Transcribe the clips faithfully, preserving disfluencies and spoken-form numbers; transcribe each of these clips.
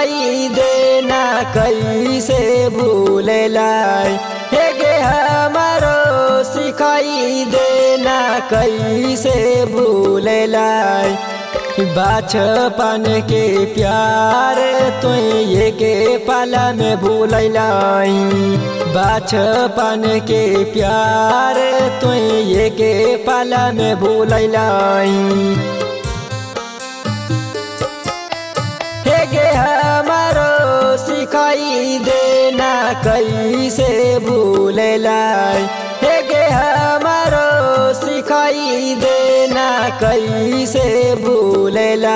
सिखाई देना कैसे भूलेला। हे गे हमारो सिखाई देना कैसे भूलेला। बचपन के प्यार तो ये के पला में भूलैला। बचपन के प्यार तो ये के पला में भूलैला। हे गे हमारो सिखाई देना कैसे भूलेला। हे गे हमारो सिखाई देना कैसे भूलेला।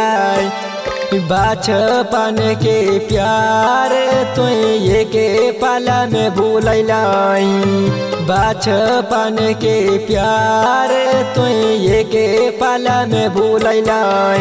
बचपन के प्यार तो ये के पला में भूलैला। बचपन के प्यार तो ये के पला में भूलैला।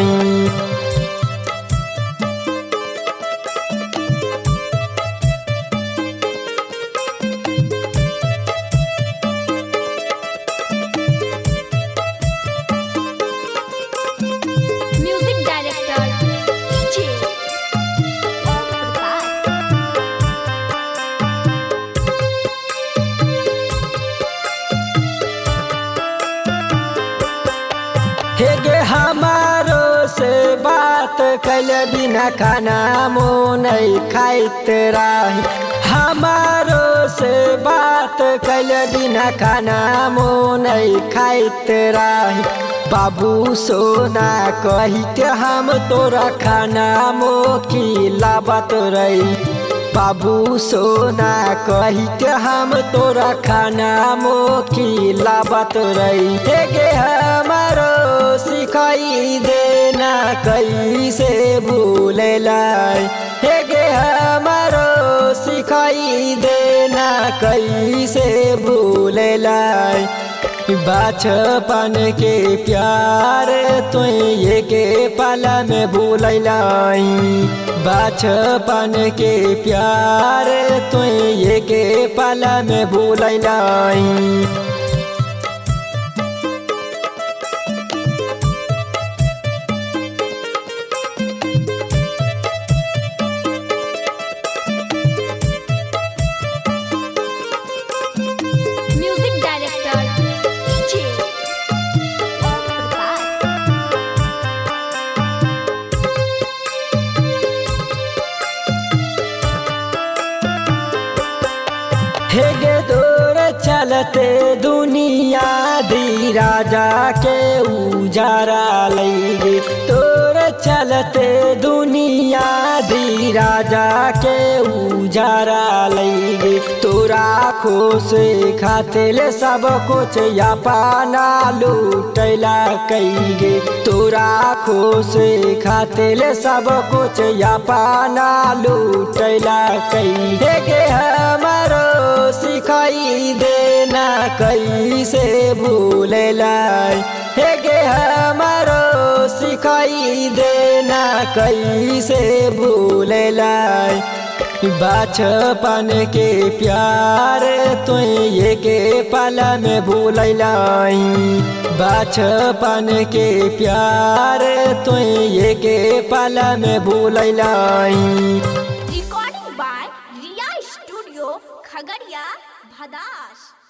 हे गे हमारो से बात कल बिना खाना मुँह नहीं खाइत रही। हमारो से बात कल बिना खाना मुँह नहीं खाइत रही। बाबू सोना कही के हम तोरा खाना मुँह खिलावत रही। बाबू सोना कही के हम तोरा खाना मुँह खिलावत रही। हे गे हमारो सिखाई देना कैसे भूलेला। हे गे हमारो सिखाई देना कैसे भूलेला। बचपन के प्यार तो ये के पला में भूलैला। बचपन के प्यार तो ये के पला में भूलैला। हे गे दूर चलते दुनिया दी राजा के उजारा लैगे। तोर चलते दुनिया दी राजा के उजारा लैगे। तोरा खुश खातिर सब कुछ अपना लूटैला कैगे। तोरा खुश खातिर सब कुछ अपना लूटैला कैगे। हे गे हमारो सिखाई देना कैसे भूलेला। हे गे हमारो सिखाई देना कैसे भूलेला। बचपन के प्यार तो ये के पला में भूलैला। बचपन के प्यार तो ये के पला में भूलैला। Recording by Riya Studio, Khagadiya, Bhadash।